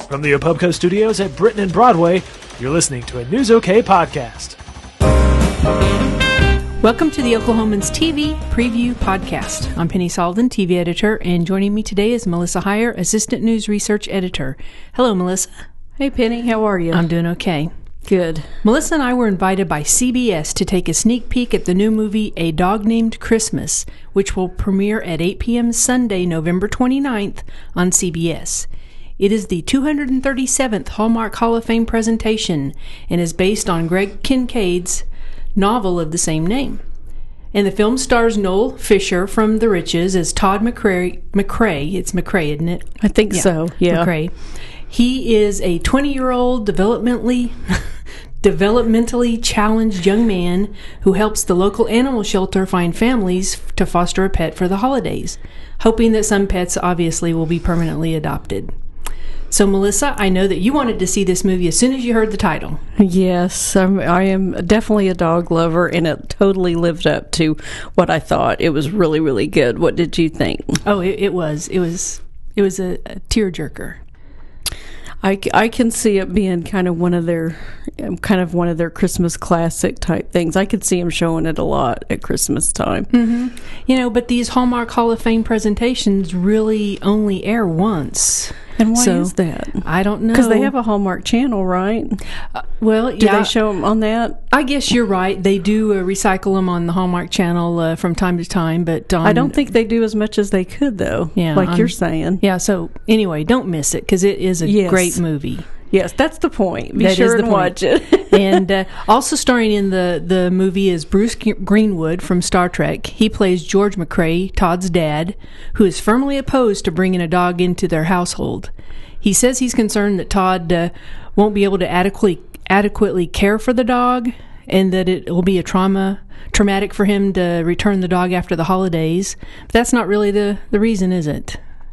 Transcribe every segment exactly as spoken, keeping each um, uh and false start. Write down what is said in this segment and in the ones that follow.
From the Opubco Studios at Britain and Broadway, you're listening to a News OK podcast. Welcome to the Oklahoman's T V Preview Podcast. I'm Penny Salden, T V editor, and joining me today is Melissa Heyer, Assistant News Research Editor. Hello, Melissa. Hey, Penny. How are you? I'm doing okay. Good. Melissa and I were invited by C B S to take a sneak peek at the new movie A Dog Named Christmas, which will premiere at eight p.m. Sunday, November twenty-ninth on C B S. It is the two hundred thirty-seventh Hallmark Hall of Fame presentation and is based on Greg Kincaid's novel of the same name. And the film stars Noel Fisher from The Riches as Todd McCrae. McCrae, it's McCrae, isn't it? I think yeah. so, yeah. McCrae. He is a twenty-year-old developmentally developmentally challenged young man who helps the local animal shelter find families to foster a pet for the holidays, hoping that some pets obviously will be permanently adopted. So, Melissa, I know that you wanted to see this movie as soon as you heard the title. Yes, I'm, I am definitely a dog lover, and it totally lived up to what I thought. It was really, really good. What did you think? Oh, it, it was. It was. It was a, a tearjerker. I, I can see it being kind of one of their kind of one of their Christmas classic type things. I could see them showing it a lot at Christmas time. Mm-hmm. You know, but these Hallmark Hall of Fame presentations really only air once. And why so, is that? I don't know. Because they have a Hallmark channel, right? Uh, well, do yeah. they show them on that? I guess you're right. They do uh, recycle them on the Hallmark channel uh, from time to time, but on, I don't think they do as much as they could, though. Yeah, like on, you're saying. Yeah. So anyway, don't miss it because it is a yes. great movie. Yes, that's the point. Be that sure and point. watch it. And uh, also starring in the, the movie is Bruce Greenwood from Star Trek. He plays George McCrae, Todd's dad, who is firmly opposed to bringing a dog into their household. He says he's concerned that Todd uh, won't be able to adequately adequately care for the dog, and that it will be a trauma traumatic for him to return the dog after the holidays. But that's not really the, the reason, is it?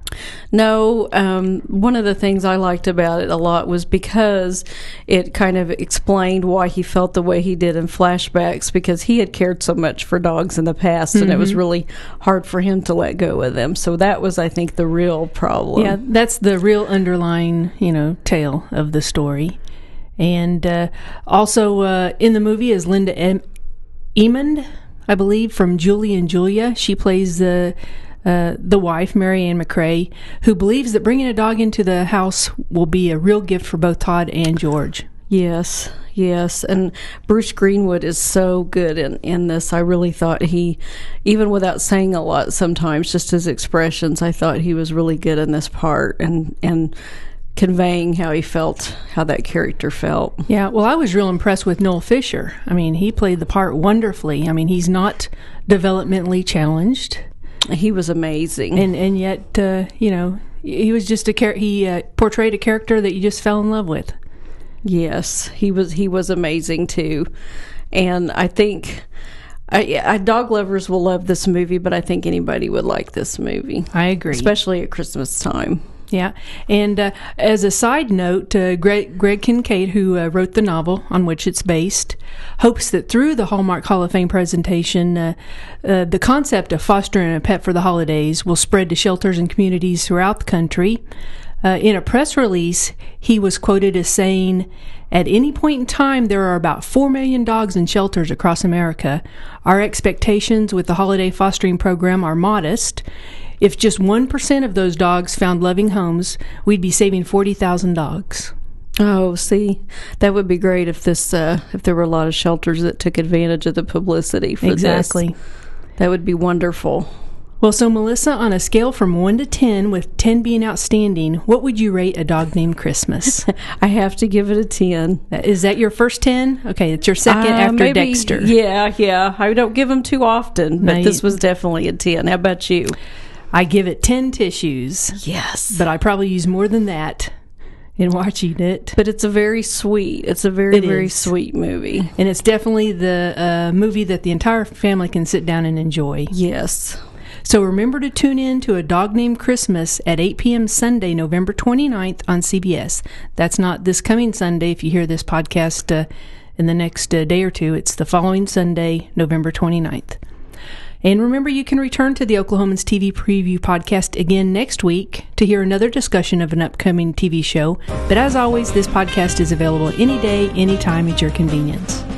No, um, one of the things I liked about it a lot was because it kind of explained why he felt the way he did in flashbacks, because he had cared so much for dogs in the past, and mm-hmm. it was really hard for him to let go of them. So that was, I think, the real problem. Yeah, that's the real underlying, you know, tale of the story. And uh, also uh, in the movie is Linda em- Emond, I believe, from Julie and Julia. She plays the... Uh, the wife, Mary Ann McCrae, who believes that bringing a dog into the house will be a real gift for both Todd and George. Yes, yes. And Bruce Greenwood is so good in, in this. I really thought he, even without saying a lot sometimes, just his expressions, I thought he was really good in this part and, and conveying how he felt, how that character felt. Yeah, well, I was real impressed with Noel Fisher. I mean, he played the part wonderfully. I mean, he's not developmentally challenged. He was amazing, and and yet uh, you know, he was just a char- he uh, portrayed a character that you just fell in love with. Yes, he was he was amazing too, and I think I, I dog lovers will love this movie, but I think anybody would like this movie. I agree, especially at Christmas time. Yeah, and uh, as a side note, uh, Greg, Greg Kincaid, who uh, wrote the novel on which it's based, hopes that through the Hallmark Hall of Fame presentation, uh, uh, the concept of fostering a pet for the holidays will spread to shelters and communities throughout the country. Uh, in a press release, he was quoted as saying, "At any point in time, there are about four million dogs in shelters across America. Our expectations with the holiday fostering program are modest. If just one percent of those dogs found loving homes, we'd be saving forty thousand dogs. Oh, see, that would be great if this uh, if there were a lot of shelters that took advantage of the publicity for exactly. this. That would be wonderful. Well, so Melissa, on a scale from one to ten, with ten being outstanding, what would you rate A Dog Named Christmas? I have to give it a ten. Is that your first ten? Okay, it's your second uh, after maybe, Dexter. Yeah, yeah. I don't give them too often, but no, this was definitely a ten. How about you? I give it ten tissues. Yes. But I probably use more than that in watching it. But it's a very sweet, it's a very, it very is. sweet movie. And it's definitely the uh, movie that the entire family can sit down and enjoy. Yes. So remember to tune in to A Dog Named Christmas at eight p.m. Sunday, November twenty-ninth on C B S. That's not this coming Sunday if you hear this podcast uh, in the next uh, day or two. It's the following Sunday, November twenty-ninth. And remember, you can return to the Oklahomans T V Preview podcast again next week to hear another discussion of an upcoming T V show. But as always, this podcast is available any day, anytime at your convenience.